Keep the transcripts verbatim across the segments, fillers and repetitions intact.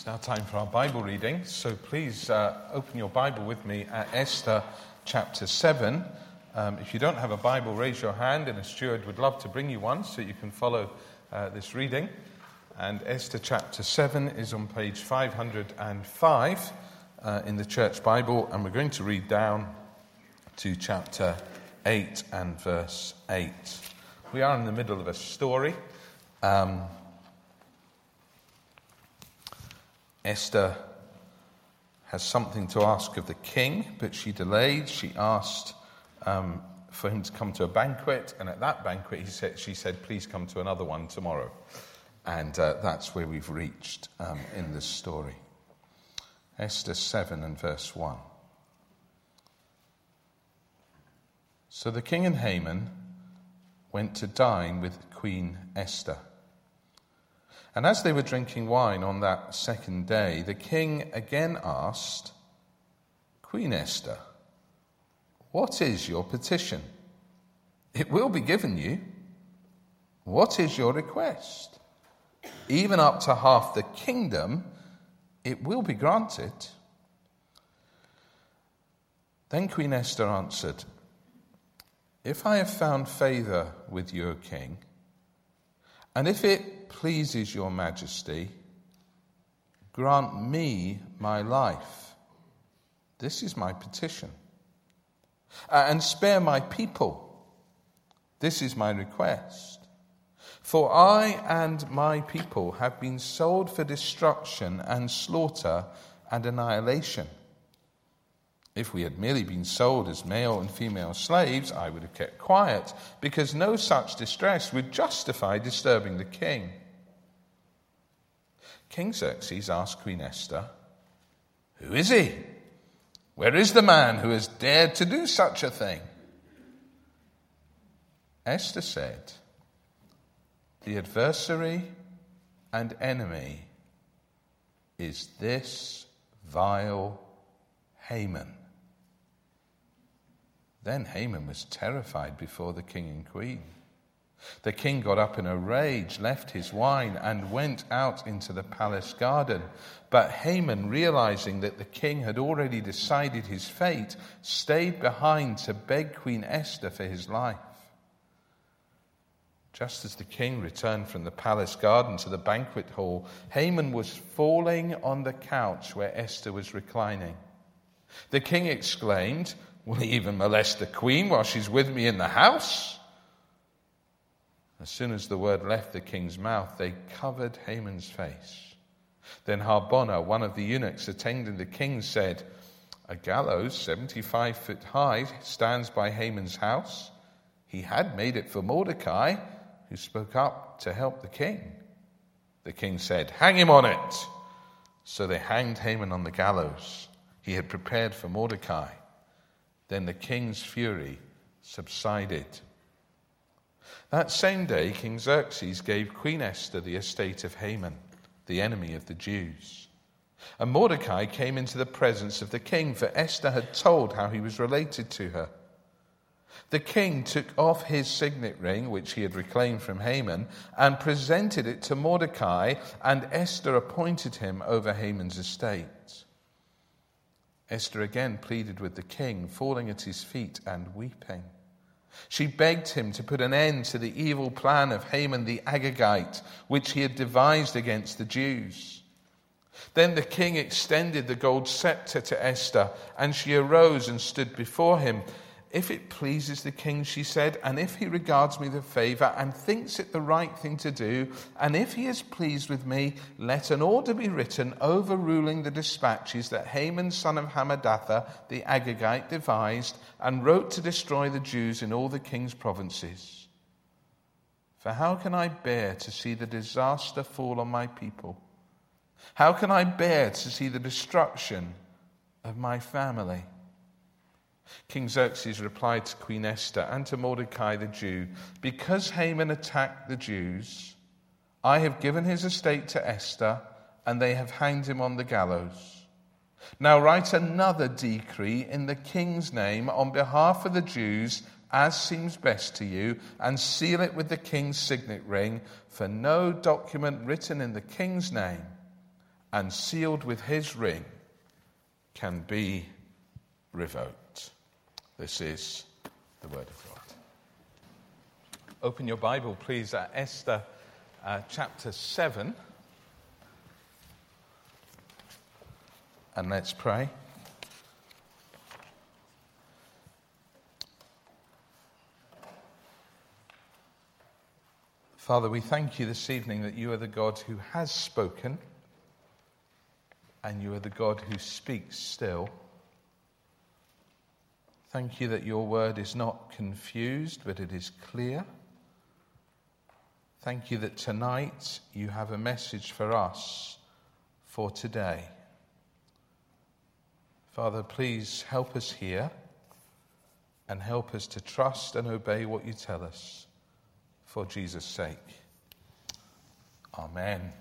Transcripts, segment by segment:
It's now time for our Bible reading, so please uh, open your Bible with me at Esther chapter seven. Um, if you don't have a Bible, raise your hand and a steward would love to bring you one so you can follow uh, this reading. And Esther chapter seven is on page five hundred five uh, in the Church Bible, and we're going to read down to chapter eight and verse eight. We are in the middle of a story. Um, Esther has something to ask of the king, but she delayed. She asked um, for him to come to a banquet, and at that banquet he said, she said, please come to another one tomorrow. And uh, that's where we've reached um, in this story. Esther seven and verse one. So the king and Haman went to dine with Queen Esther. And as they were drinking wine on that second day, the king again asked, Queen Esther, what is your petition? It will be given you. What is your request? Even up to half the kingdom, it will be granted. Then Queen Esther answered, if I have found favor with you, O king, and if it pleases your majesty, grant me my life. This is my petition. Uh, and spare my people. This is my request. For I and my people have been sold for destruction and slaughter and annihilation. If we had merely been sold as male and female slaves, I would have kept quiet, because no such distress would justify disturbing the king. King Xerxes asked Queen Esther, who is he? Where is the man who has dared to do such a thing? Esther said, the adversary and enemy is this vile Haman. Then Haman was terrified before the king and queen. The king got up in a rage, left his wine, and went out into the palace garden. But Haman, realizing that the king had already decided his fate, stayed behind to beg Queen Esther for his life. Just as the king returned from the palace garden to the banquet hall, Haman was falling on the couch where Esther was reclining. The king exclaimed, will he even molest the queen while she's with me in the house? As soon as the word left the king's mouth, they covered Haman's face. Then Harbonah, one of the eunuchs attending the king, said, a gallows seventy-five feet high stands by Haman's house. He had made it for Mordecai, who spoke up to help the king. The king said, hang him on it. So they hanged Haman on the gallows he had prepared for Mordecai. Then the king's fury subsided. That same day, King Xerxes gave Queen Esther the estate of Haman, the enemy of the Jews. And Mordecai came into the presence of the king, for Esther had told how he was related to her. The king took off his signet ring, which he had reclaimed from Haman, and presented it to Mordecai, and Esther appointed him over Haman's estate. Esther again pleaded with the king, falling at his feet and weeping. She begged him to put an end to the evil plan of Haman the Agagite, which he had devised against the Jews. Then the king extended the gold scepter to Esther, and she arose and stood before him. If it pleases the king, she said, and if he regards me with favor and thinks it the right thing to do, and if he is pleased with me, let an order be written overruling the dispatches that Haman, son of Hammedatha, the Agagite, devised and wrote to destroy the Jews in all the king's provinces. For how can I bear to see the disaster fall on my people? How can I bear to see the destruction of my family? King Xerxes replied to Queen Esther and to Mordecai the Jew, because Haman attacked the Jews, I have given his estate to Esther, and they have hanged him on the gallows. Now write another decree in the king's name on behalf of the Jews, as seems best to you, and seal it with the king's signet ring, for no document written in the king's name and sealed with his ring can be revoked. This is the word of God. Open your Bible, please, at Esther uh, chapter seven. And let's pray. Father, we thank you this evening that you are the God who has spoken, and you are the God who speaks still. Thank you that your word is not confused, but it is clear. Thank you that tonight you have a message for us for today. Father, please help us here and help us to trust and obey what you tell us for Jesus' sake. Amen.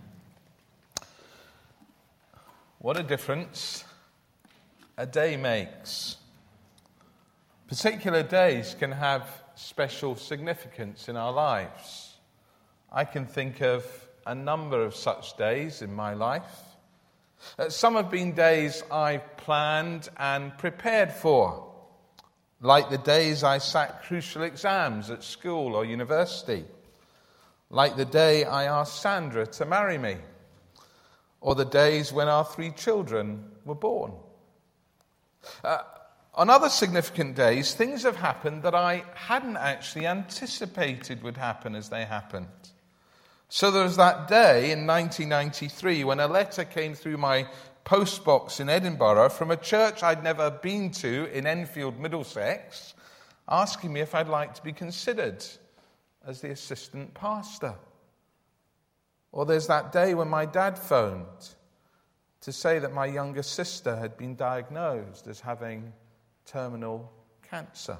What a difference a day makes. Particular days can have special significance in our lives. I can think of a number of such days in my life. Uh, some have been days I've planned and prepared for, like the days I sat crucial exams at school or university, like the day I asked Sandra to marry me, or the days when our three children were born. Uh, on other significant days, things have happened that I hadn't actually anticipated would happen as they happened. So there was that day in nineteen ninety-three when a letter came through my postbox in Edinburgh from a church I'd never been to in Enfield, Middlesex, asking me if I'd like to be considered as the assistant pastor. Or there's that day when my dad phoned to say that my younger sister had been diagnosed as having terminal cancer.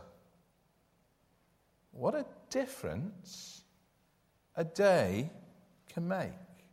What a difference a day can make.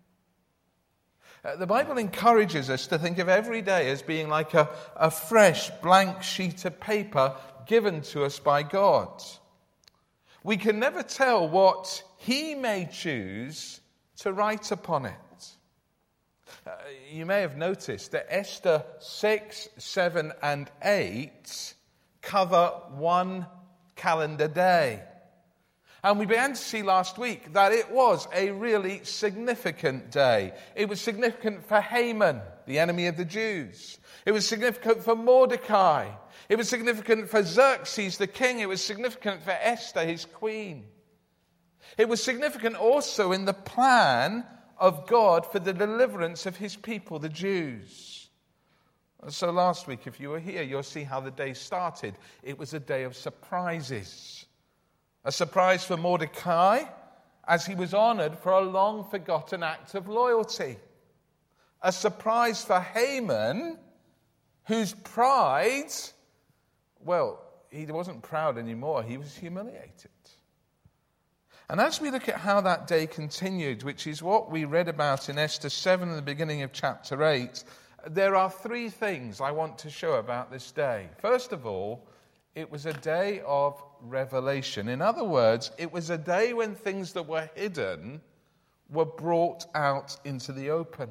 Uh, the Bible encourages us to think of every day as being like a, a fresh blank sheet of paper given to us by God. We can never tell what he may choose to write upon it. Uh, you may have noticed that Esther six, seven, and eight cover one calendar day. And we began to see last week that it was a really significant day. It was significant for Haman, the enemy of the Jews. It was significant for Mordecai. It was significant for Xerxes, the king. It was significant for Esther, his queen. It was significant also in the plan of God for the deliverance of his people, the Jews. So last week, if you were here, you'll see how the day started. It was a day of surprises. A surprise for Mordecai as he was honored for a long-forgotten act of loyalty. A surprise for Haman, whose pride, well, he wasn't proud anymore, he was humiliated. And as we look at how that day continued, which is what we read about in Esther seven in the beginning of chapter eight, there are three things I want to show about this day. First of all, it was a day of revelation. In other words, it was a day when things that were hidden were brought out into the open.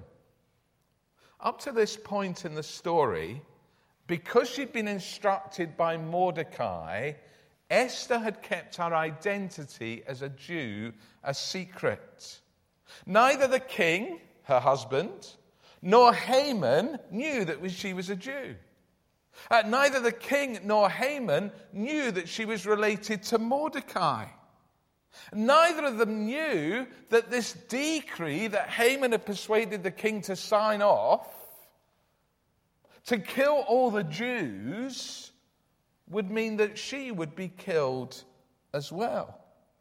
Up to this point in the story, because she'd been instructed by Mordecai, Esther had kept her identity as a Jew a secret. Neither the king, her husband, nor Haman knew that she was a Jew. Uh, neither the king nor Haman knew that she was related to Mordecai. Neither of them knew that this decree that Haman had persuaded the king to sign off to kill all the Jews would mean that she would be killed as well.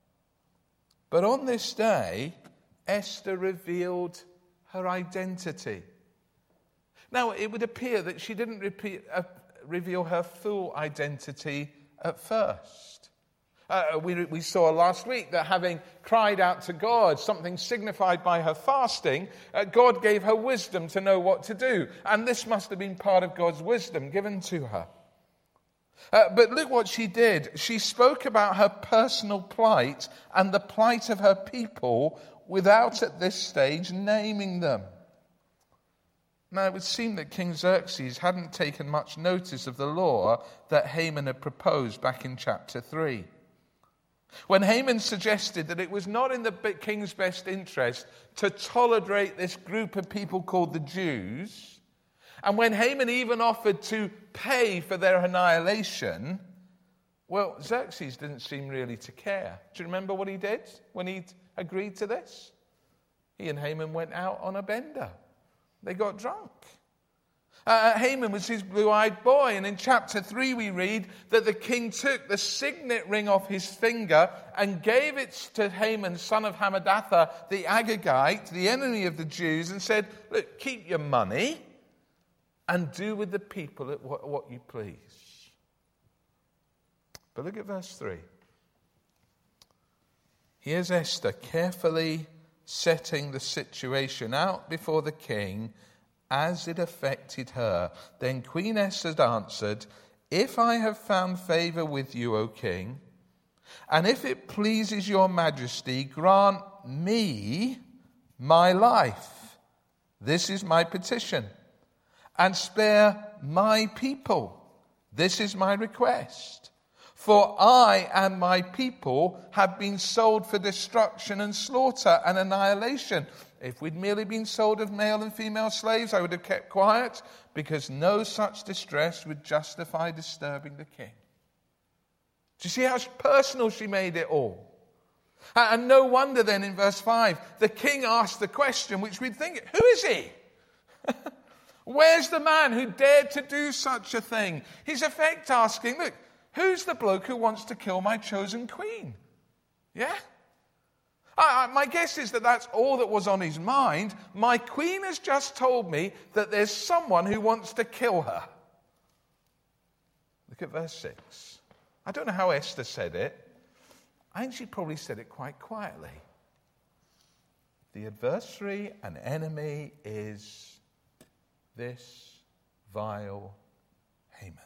But on this day, Esther revealed her identity. Now, it would appear that she didn't repeat, uh, reveal her full identity at first. Uh, we, we saw last week that having cried out to God, something signified by her fasting, uh, God gave her wisdom to know what to do. And this must have been part of God's wisdom given to her. Uh, but look what she did. She spoke about her personal plight and the plight of her people without at this stage naming them. Now, it would seem that King Xerxes hadn't taken much notice of the law that Haman had proposed back in chapter three. When Haman suggested that it was not in the king's best interest to tolerate this group of people called the Jews, and when Haman even offered to pay for their annihilation, well, Xerxes didn't seem really to care. Do you remember what he did when he agreed to this? He and Haman went out on a bender. They got drunk. Uh, Haman was his blue-eyed boy, and in chapter three we read that the king took the signet ring off his finger and gave it to Haman, son of Hammedatha, the Agagite, the enemy of the Jews, and said, look, keep your money and do with the people what, what you please. But look at verse three. Here's Esther carefully setting the situation out before the king as it affected her. Then Queen Esther answered, if I have found favor with you, O king, and if it pleases your majesty, grant me my life. This is my petition. And spare my people. This is my request. For I and my people have been sold for destruction and slaughter and annihilation. If we'd merely been sold as male and female slaves, I would have kept quiet, because no such distress would justify disturbing the king. Do you see how personal she made it all? And no wonder then in verse five, the king asked the question which we'd think, who is he? Where's the man who dared to do such a thing? He's in effect asking, look, who's the bloke who wants to kill my chosen queen? Yeah? I, I, my guess is that that's all that was on his mind. My queen has just told me that there's someone who wants to kill her. Look at verse six. I don't know how Esther said it. I think she probably said it quite quietly. The adversary and enemy is this vile Haman.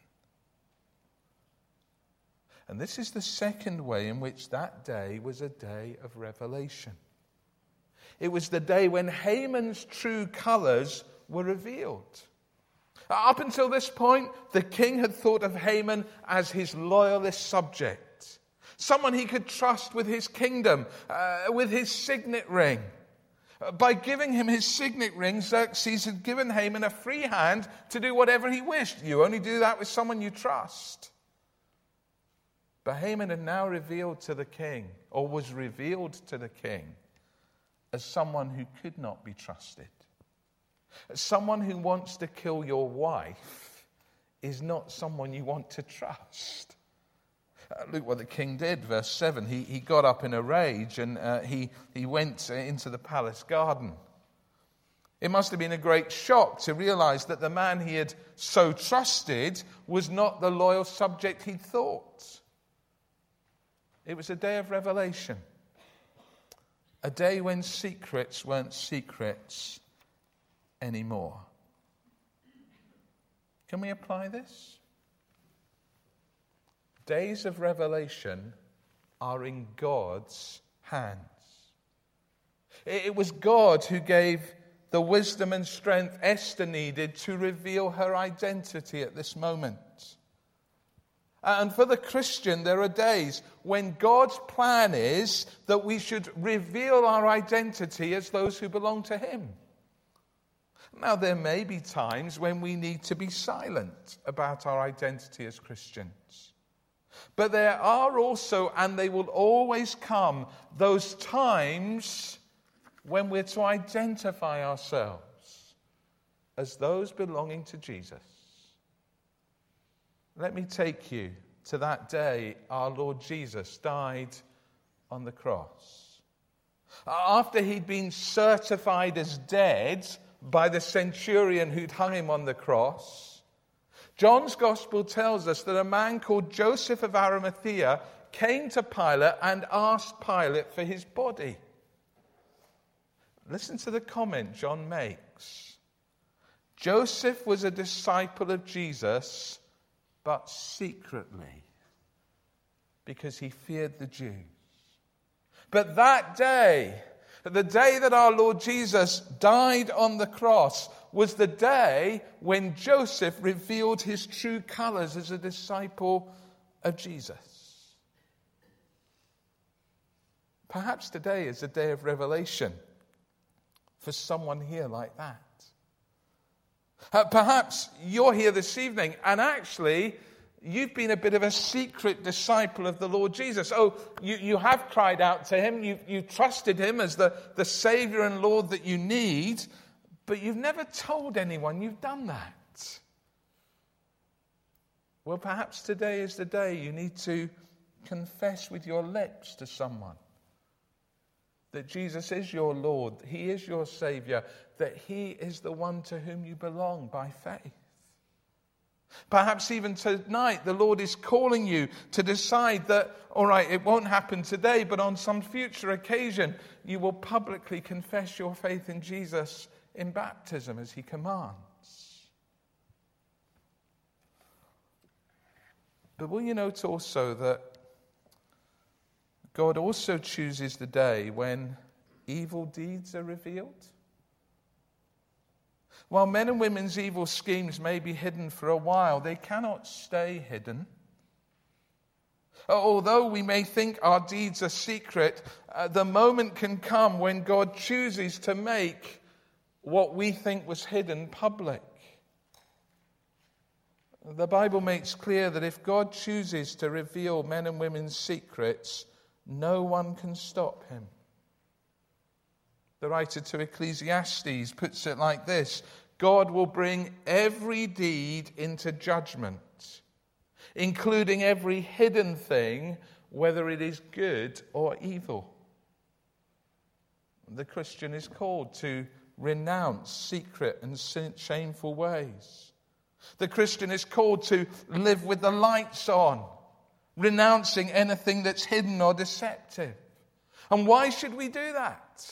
And this is the second way in which that day was a day of revelation. It was the day when Haman's true colours were revealed. Up until this point, the king had thought of Haman as his loyalist subject, someone he could trust with his kingdom, uh, with his signet ring. By giving him his signet ring, Xerxes had given Haman a free hand to do whatever he wished. You only do that with someone you trust. But Haman had now revealed to the king, or was revealed to the king, as someone who could not be trusted. As someone who wants to kill your wife is not someone you want to trust. Uh, look what the king did, verse seven. He, he got up in a rage and uh, he, he went into the palace garden. It must have been a great shock to realize that the man he had so trusted was not the loyal subject he'd thought. It was a day of revelation. A day when secrets weren't secrets anymore. Can we apply this? Days of revelation are in God's hands. It was God who gave the wisdom and strength Esther needed to reveal her identity at this moment. And for the Christian, there are days when God's plan is that we should reveal our identity as those who belong to Him. Now, there may be times when we need to be silent about our identity as Christians. But there are also, and they will always come, those times when we're to identify ourselves as those belonging to Jesus. Let me take you to that day our Lord Jesus died on the cross. After he'd been certified as dead by the centurion who'd hung him on the cross, John's Gospel tells us that a man called Joseph of Arimathea came to Pilate and asked Pilate for his body. Listen to the comment John makes. Joseph was a disciple of Jesus, but secretly, because he feared the Jews. But that day, The day that our Lord Jesus died on the cross was the day when Joseph revealed his true colors as a disciple of Jesus. Perhaps today is a day of revelation for someone here like that. Uh, perhaps you're here this evening and actually you've been a bit of a secret disciple of the Lord Jesus. Oh, you, you have cried out to him. You, you trusted him as the, the Savior and Lord that you need, but you've never told anyone you've done that. Well, perhaps today is the day you need to confess with your lips to someone that Jesus is your Lord, he is your Savior, that he is the one to whom you belong by faith. Perhaps even tonight the Lord is calling you to decide that, all right, it won't happen today, but on some future occasion you will publicly confess your faith in Jesus in baptism as he commands. But will you note also that God also chooses the day when evil deeds are revealed? While men and women's evil schemes may be hidden for a while, they cannot stay hidden. Although we may think our deeds are secret, uh, the moment can come when God chooses to make what we think was hidden public. The Bible makes clear that if God chooses to reveal men and women's secrets, no one can stop him. The writer to Ecclesiastes puts it like this: God will bring every deed into judgment, including every hidden thing, whether it is good or evil. The Christian is called to renounce secret and shameful ways. The Christian is called to live with the lights on, renouncing anything that's hidden or deceptive. And why should we do that?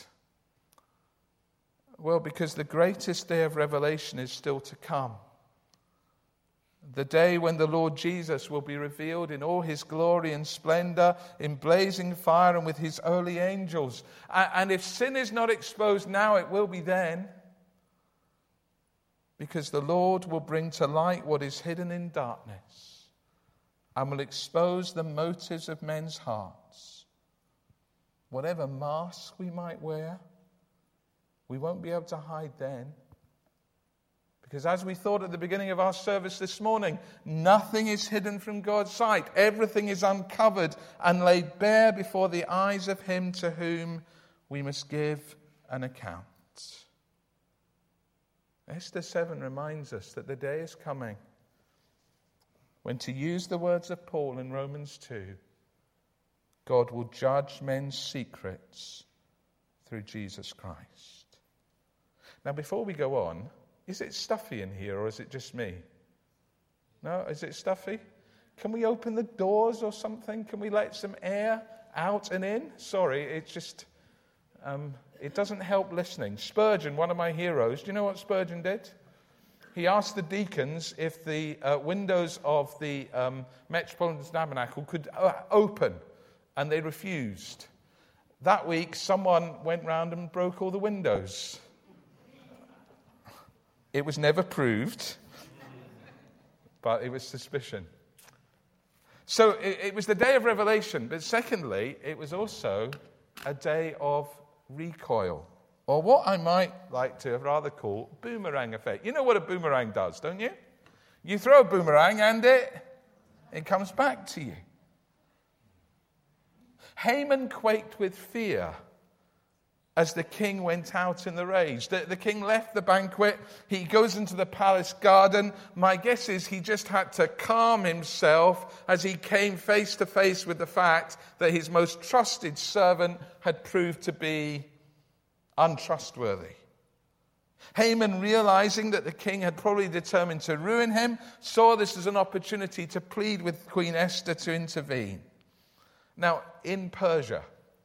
Well, because the greatest day of revelation is still to come. The day when the Lord Jesus will be revealed in all his glory and splendor, in blazing fire and with his holy angels. And if sin is not exposed now, it will be then. Because the Lord will bring to light what is hidden in darkness and will expose the motives of men's hearts. Whatever mask we might wear, we won't be able to hide then. Because as we thought at the beginning of our service this morning, nothing is hidden from God's sight. Everything is uncovered and laid bare before the eyes of him to whom we must give an account. Esther seven reminds us that the day is coming when, to use the words of Paul in Romans two, God will judge men's secrets through Jesus Christ. Now, before we go on, is it stuffy in here or is it just me? No? Is it stuffy? Can we open the doors or something? Can we let some air out and in? Sorry, it's just, um, it doesn't help listening. Spurgeon, one of my heroes, do you know what Spurgeon did? He asked the deacons if the uh, windows of the um, Metropolitan Tabernacle could uh, open, and they refused. That week, someone went round and broke all the windows. It was never proved, but it was suspicion. So it, it was the day of revelation, but secondly, it was also a day of recoil, or what I might like to rather call boomerang effect. You know what a boomerang does, don't you? You throw a boomerang and it, it comes back to you. Haman quaked with fear as the king went out in the rage. The, the king left the banquet. He goes into the palace garden. My guess is he just had to calm himself as he came face to face with the fact that his most trusted servant had proved to be untrustworthy. Haman, realizing that the king had probably determined to ruin him, saw this as an opportunity to plead with Queen Esther to intervene. Now, in Persia,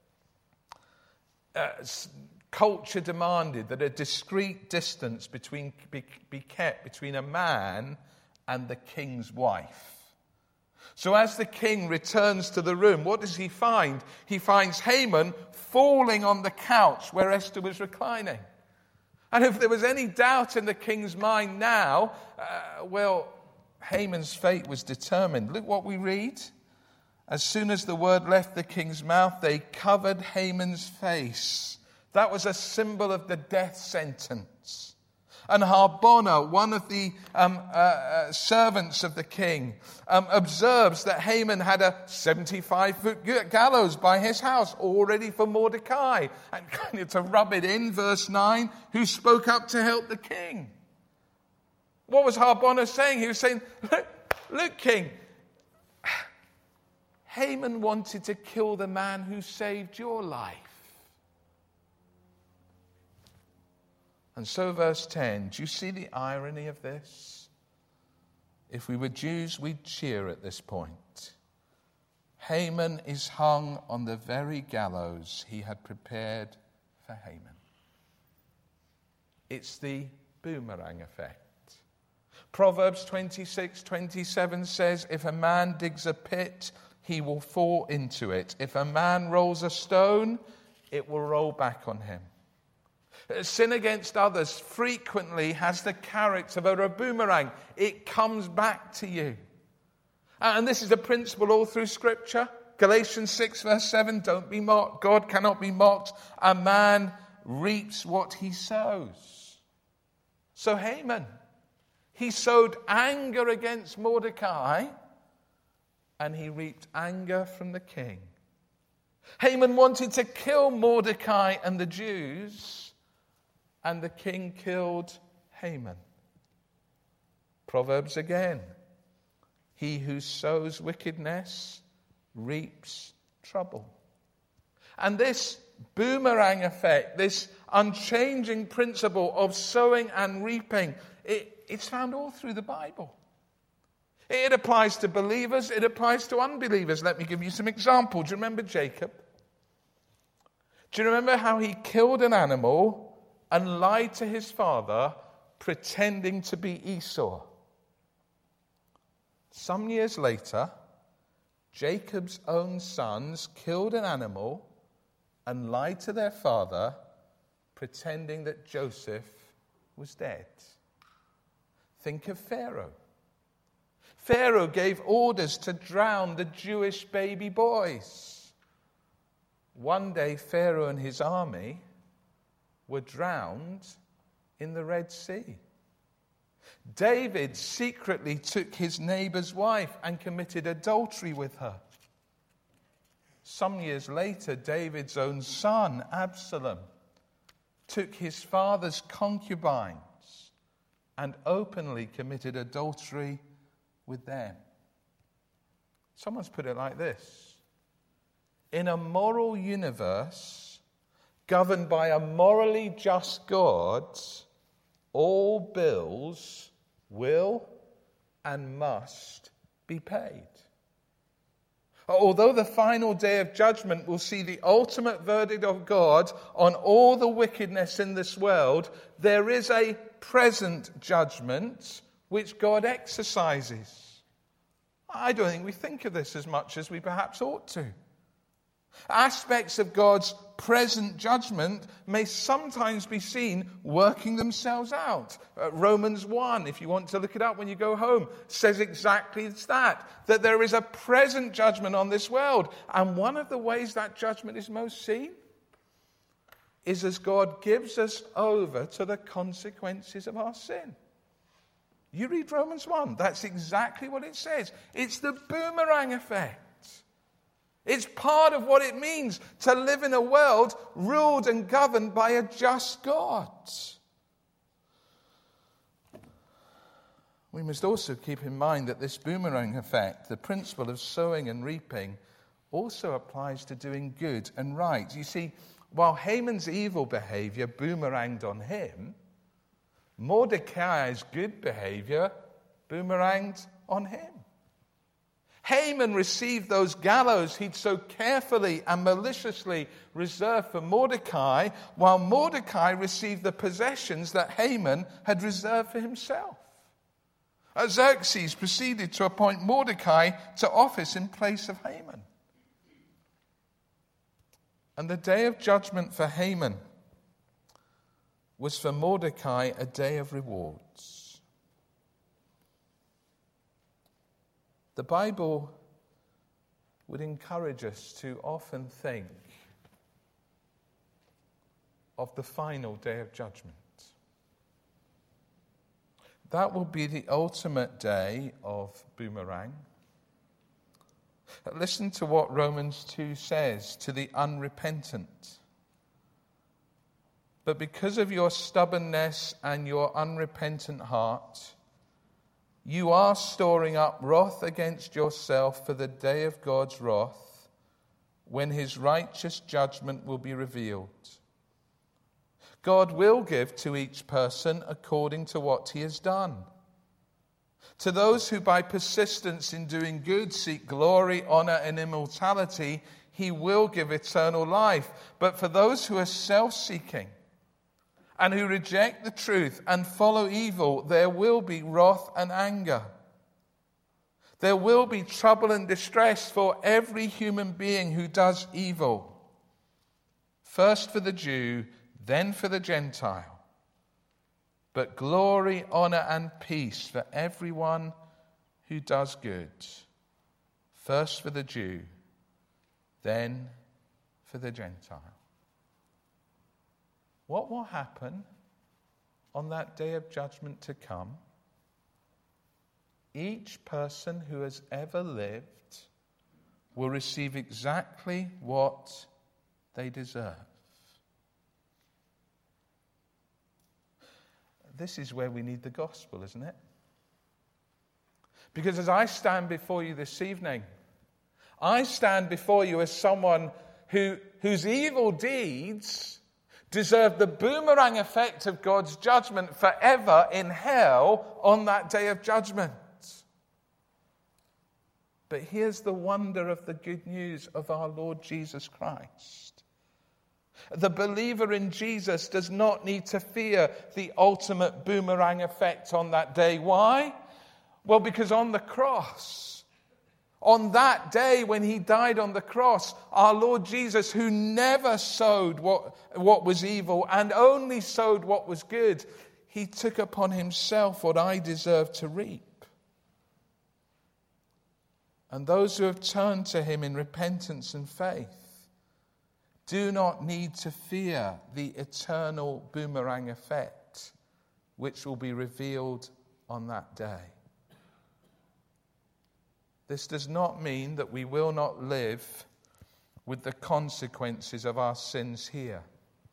Uh, culture demanded that a discreet distance between be, be kept between a man and the king's wife. So as the king returns to the room, what does he find? He finds Haman falling on the couch where Esther was reclining. And if there was any doubt in the king's mind now, uh, well, Haman's fate was determined. Look what we read. As soon as the word left the king's mouth, they covered Haman's face. That was a symbol of the death sentence. And Harbona, one of the um, uh, uh, servants of the king, um, observes that Haman had a seventy-five foot gallows by his house, all ready for Mordecai. And kind of to rub it in, verse nine, who spoke up to help the king. What was Harbona saying? He was saying, look, look, king, Haman wanted to kill the man who saved your life. And so verse ten, do you see the irony of this? If we were Jews, we'd cheer at this point. Haman is hung on the very gallows he had prepared for Haman. It's the boomerang effect. Proverbs twenty-six twenty-seven says, if a man digs a pit, he will fall into it. If a man rolls a stone, it will roll back on him. Sin against others frequently has the character of a boomerang. It comes back to you. And this is a principle all through Scripture. Galatians six verse seven, don't be mocked. God cannot be mocked. A man reaps what he sows. So Haman, he sowed anger against Mordecai, and he reaped anger from the king. Haman wanted to kill Mordecai and the Jews, and the king killed Haman. Proverbs again. He who sows wickedness reaps trouble. And this boomerang effect, this unchanging principle of sowing and reaping, it, it's found all through the Bible. It applies to believers, it applies to unbelievers. Let me give you some examples. Do you remember Jacob? Do you remember how he killed an animal and lied to his father, pretending to be Esau? Some years later, Jacob's own sons killed an animal and lied to their father, pretending that Joseph was dead. Think of Pharaoh. Pharaoh gave orders to drown the Jewish baby boys. One day, Pharaoh and his army were drowned in the Red Sea. David secretly took his neighbor's wife and committed adultery with her. Some years later, David's own son, Absalom, took his father's concubines and openly committed adultery with them. Someone's put it like this: in a moral universe governed by a morally just God, all bills will and must be paid. Although the final day of judgment will see the ultimate verdict of God on all the wickedness in this world, there is a present judgment which God exercises. I don't think we think of this as much as we perhaps ought to. Aspects of God's present judgment may sometimes be seen working themselves out. Uh, Romans one, if you want to look it up when you go home, says exactly that, that there is a present judgment on this world. And one of the ways that judgment is most seen is as God gives us over to the consequences of our sin. You read Romans one, that's exactly what it says. It's the boomerang effect. It's part of what it means to live in a world ruled and governed by a just God. We must also keep in mind that this boomerang effect, the principle of sowing and reaping, also applies to doing good and right. You see, while Haman's evil behavior boomeranged on him, Mordecai's good behavior boomeranged on him. Haman received those gallows he'd so carefully and maliciously reserved for Mordecai, while Mordecai received the possessions that Haman had reserved for himself. Xerxes proceeded to appoint Mordecai to office in place of Haman. And the day of judgment for Haman was for Mordecai a day of rewards. The Bible would encourage us to often think of the final day of judgment. That will be the ultimate day of boomerang. Listen to what Romans two says to the unrepentant. But because of your stubbornness and your unrepentant heart, you are storing up wrath against yourself for the day of God's wrath, when his righteous judgment will be revealed. God will give to each person according to what he has done. To those who by persistence in doing good seek glory, honor, and immortality, he will give eternal life. But for those who are self-seeking and who reject the truth and follow evil, there will be wrath and anger. There will be trouble and distress for every human being who does evil. First for the Jew, then for the Gentile. But glory, honor, and peace for everyone who does good. First for the Jew, then for the Gentile. What will happen on that day of judgment to come? Each person who has ever lived will receive exactly what they deserve. This is where we need the gospel, isn't it? Because as I stand before you this evening, I stand before you as someone who, whose evil deeds deserve the boomerang effect of God's judgment forever in hell on that day of judgment. But here's the wonder of the good news of our Lord Jesus Christ. The believer in Jesus does not need to fear the ultimate boomerang effect on that day. Why? Well, because on the cross, on that day when he died on the cross, our Lord Jesus, who never sowed what, what was evil and only sowed what was good, he took upon himself what I deserve to reap. And those who have turned to him in repentance and faith do not need to fear the eternal boomerang effect, which will be revealed on that day. This does not mean that we will not live with the consequences of our sins here.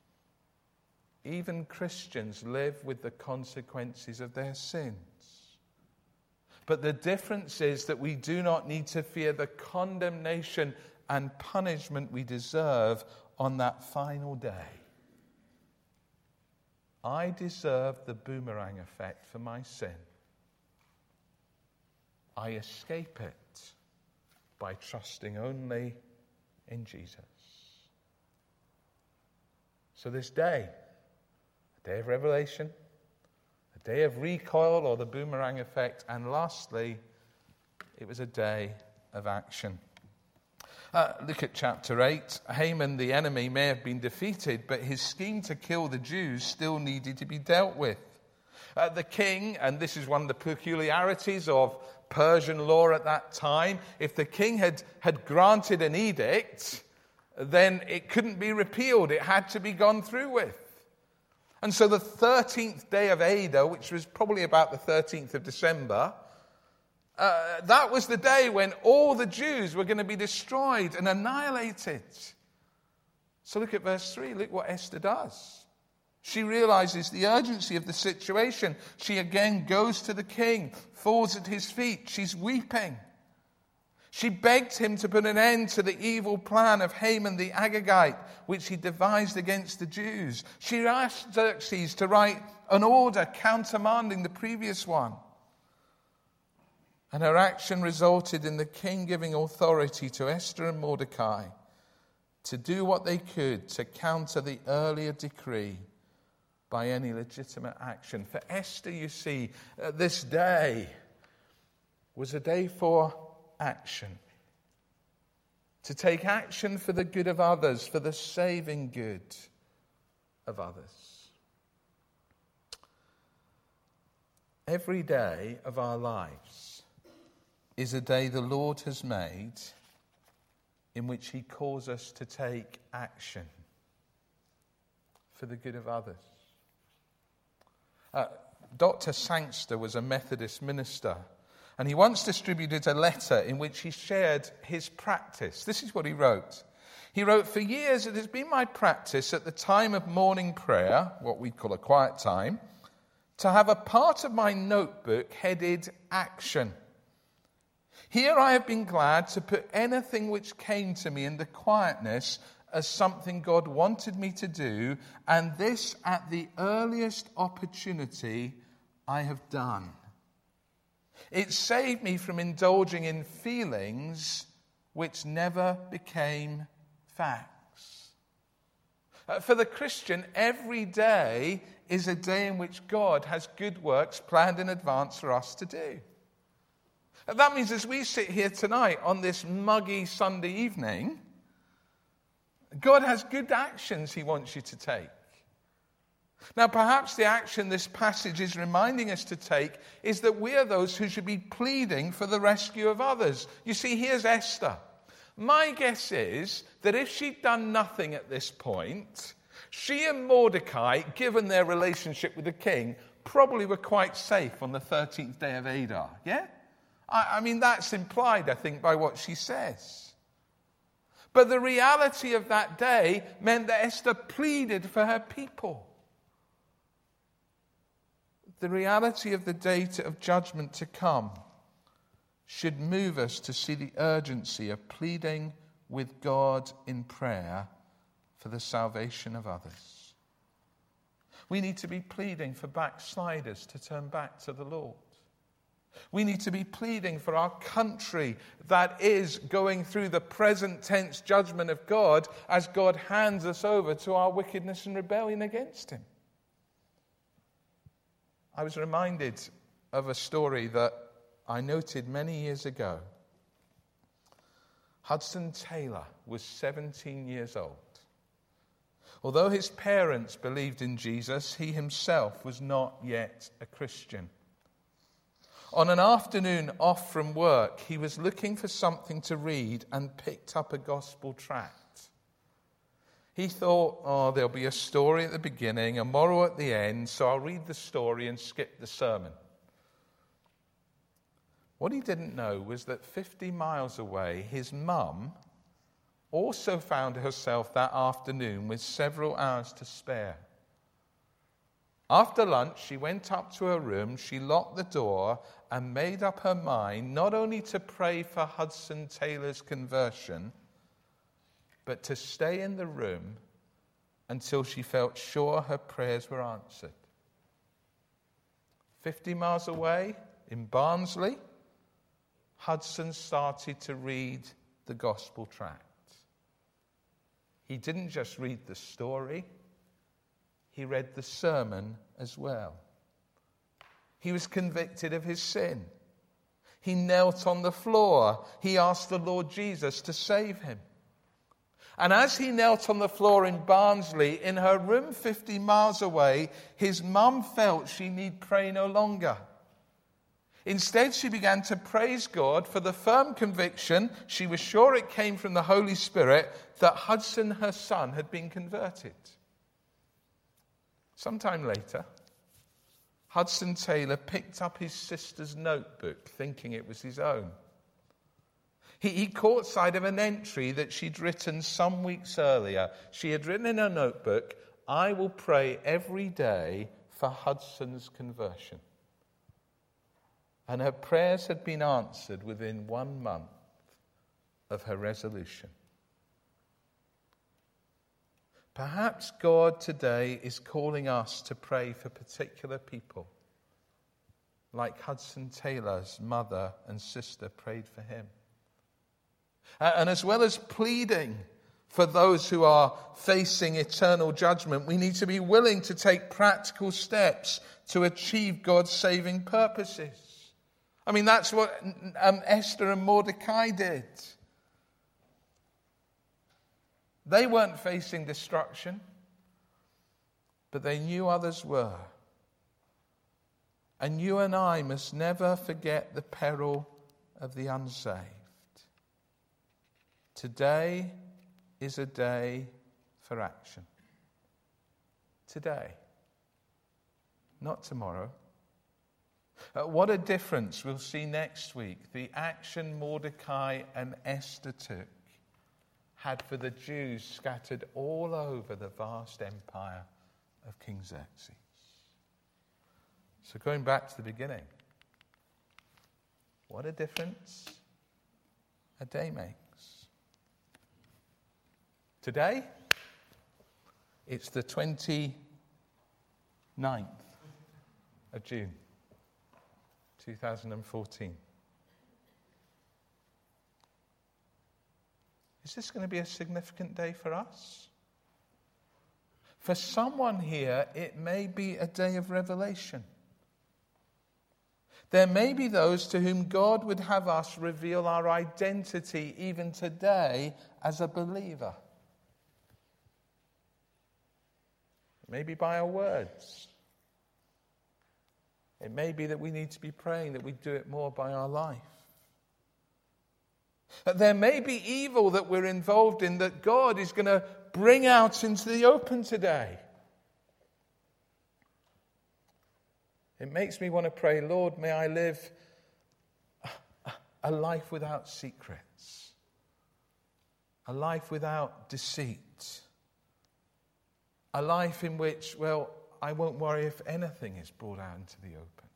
Even Christians live with the consequences of their sins. But the difference is that we do not need to fear the condemnation and punishment we deserve on that final day. I deserve the boomerang effect for my sin. I escape it by trusting only in Jesus. So this day, a day of revelation, a day of recoil or the boomerang effect, and lastly, it was a day of action. Uh, look at chapter eight. Haman, the enemy, may have been defeated, but his scheme to kill the Jews still needed to be dealt with. Uh, the king, and this is one of the peculiarities of Persian law at that time, if the king had, had granted an edict, then it couldn't be repealed. It had to be gone through with. And so the thirteenth day of Adar, which was probably about the thirteenth of December, Uh, that was the day when all the Jews were going to be destroyed and annihilated. So look at verse three. Look what Esther does. She realizes the urgency of the situation. She again goes to the king, falls at his feet. She's weeping. She begged him to put an end to the evil plan of Haman the Agagite, which he devised against the Jews. She asked Xerxes to write an order countermanding the previous one. And her action resulted in the king giving authority to Esther and Mordecai to do what they could to counter the earlier decree by any legitimate action. For Esther, you see, uh, this day was a day for action. To take action for the good of others, for the saving good of others. Every day of our lives is a day the Lord has made in which he calls us to take action for the good of others. Uh, Doctor Sangster was a Methodist minister, and he once distributed a letter in which he shared his practice. This is what he wrote. He wrote, "For years it has been my practice at the time of morning prayer, what we call a quiet time, to have a part of my notebook headed Action. Here I have been glad to put anything which came to me in the quietness as something God wanted me to do, and this at the earliest opportunity I have done. It saved me from indulging in feelings which never became facts." Uh, for the Christian, every day is a day in which God has good works planned in advance for us to do. And that means as we sit here tonight on this muggy Sunday evening, God has good actions he wants you to take. Now, perhaps the action this passage is reminding us to take is that we are those who should be pleading for the rescue of others. You see, here's Esther. My guess is that if she'd done nothing at this point, she and Mordecai, given their relationship with the king, probably were quite safe on the thirteenth day of Adar. Yeah? I, I mean, that's implied, I think, by what she says. But the reality of that day meant that Esther pleaded for her people. The reality of the day of judgment to come should move us to see the urgency of pleading with God in prayer for the salvation of others. We need to be pleading for backsliders to turn back to the Lord. We need to be pleading for our country that is going through the present tense judgment of God as God hands us over to our wickedness and rebellion against him. I was reminded of a story that I noted many years ago. Hudson Taylor was seventeen years old. Although his parents believed in Jesus, he himself was not yet a Christian. On an afternoon off from work, he was looking for something to read and picked up a gospel tract. He thought, oh, there'll be a story at the beginning, a moral at the end, so I'll read the story and skip the sermon. What he didn't know was that fifty miles away, his mum also found herself that afternoon with several hours to spare. After lunch, she went up to her room, she locked the door, and made up her mind not only to pray for Hudson Taylor's conversion, but to stay in the room until she felt sure her prayers were answered. Fifty miles away, in Barnsley, Hudson started to read the gospel tract. He didn't just read the story, he read the sermon as well. He was convicted of his sin. He knelt on the floor. He asked the Lord Jesus to save him. And as he knelt on the floor in Barnsley, in her room fifty miles away, his mum felt she need pray no longer. Instead, she began to praise God for the firm conviction, she was sure it came from the Holy Spirit, that Hudson, her son, had been converted. Sometime later, Hudson Taylor picked up his sister's notebook, thinking it was his own. He, he caught sight of an entry that she'd written some weeks earlier. She had written in her notebook, "I will pray every day for Hudson's conversion." And her prayers had been answered within one month of her resolution. Perhaps God today is calling us to pray for particular people, like Hudson Taylor's mother and sister prayed for him. And as well as pleading for those who are facing eternal judgment, we need to be willing to take practical steps to achieve God's saving purposes. I mean, that's what um, Esther and Mordecai did. They weren't facing destruction, but they knew others were. And you and I must never forget the peril of the unsaved. Today is a day for action. Today, not tomorrow. Uh, what a difference we'll see next week. The action Mordecai and Esther took had for the Jews scattered all over the vast empire of King Xerxes. So going back to the beginning, what a difference a day makes. Today, it's the twenty-ninth of June, two thousand fourteen. Is this going to be a significant day for us? For someone here, it may be a day of revelation. There may be those to whom God would have us reveal our identity even today as a believer. Maybe by our words. It may be that we need to be praying that we do it more by our life. There may be evil that we're involved in that God is going to bring out into the open today. It makes me want to pray, Lord, may I live a life without secrets, a life without deceit, a life in which, well, I won't worry if anything is brought out into the open.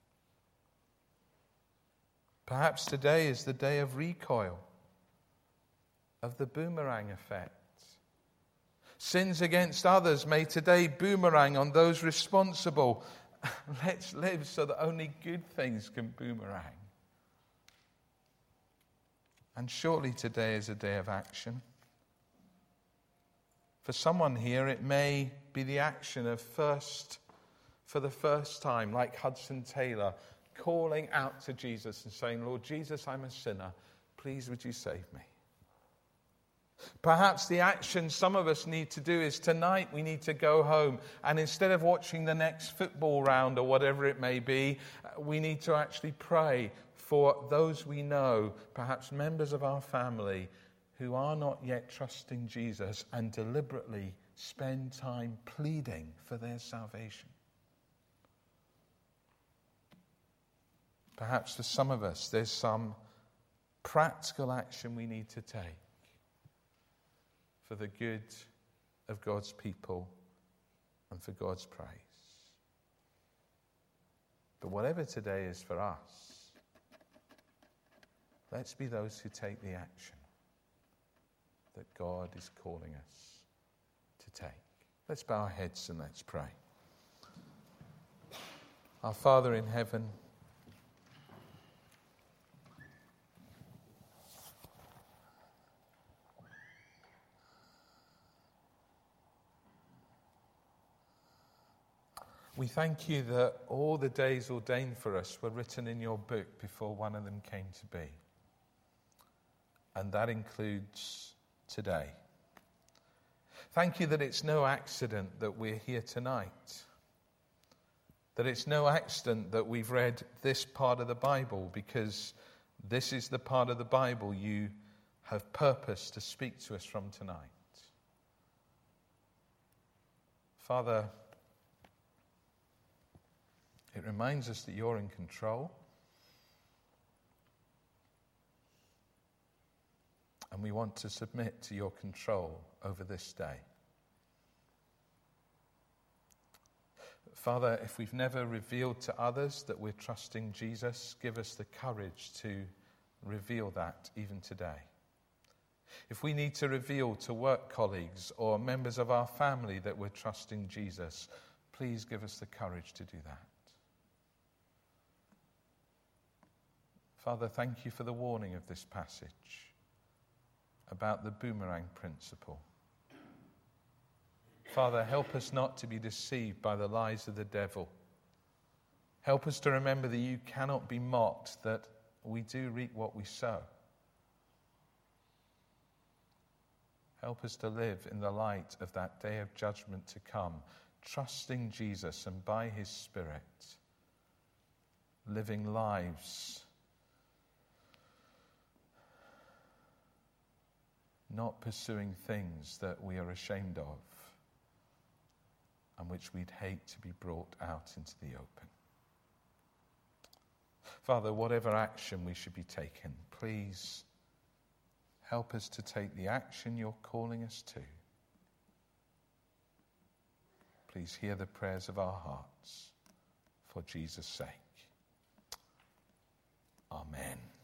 Perhaps today is the day of recoil, of the boomerang effect. Sins against others may today boomerang on those responsible. Let's live so that only good things can boomerang. And surely today is a day of action. For someone here, it may be the action of first, for the first time, like Hudson Taylor, calling out to Jesus and saying, Lord Jesus, I'm a sinner. Please, would you save me? Perhaps the action some of us need to do is tonight we need to go home and instead of watching the next football round or whatever it may be, we need to actually pray for those we know, perhaps members of our family, who are not yet trusting Jesus, and deliberately spend time pleading for their salvation. Perhaps for some of us there's some practical action we need to take for the good of God's people and for God's praise. But whatever today is for us, let's be those who take the action that God is calling us to take. Let's bow our heads and let's pray. Our Father in heaven, we thank you that all the days ordained for us were written in your book before one of them came to be. And that includes today. Thank you that it's no accident that we're here tonight. That it's no accident that we've read this part of the Bible, because this is the part of the Bible you have purposed to speak to us from tonight. Father, it reminds us that you're in control. And we want to submit to your control over this day. Father, if we've never revealed to others that we're trusting Jesus, give us the courage to reveal that even today. If we need to reveal to work colleagues or members of our family that we're trusting Jesus, please give us the courage to do that. Father, thank you for the warning of this passage about the boomerang principle. Father, help us not to be deceived by the lies of the devil. Help us to remember that you cannot be mocked, that we do reap what we sow. Help us to live in the light of that day of judgment to come, trusting Jesus and by his Spirit, living lives not pursuing things that we are ashamed of and which we'd hate to be brought out into the open. Father, whatever action we should be taking, please help us to take the action you're calling us to. Please hear the prayers of our hearts for Jesus' sake. Amen.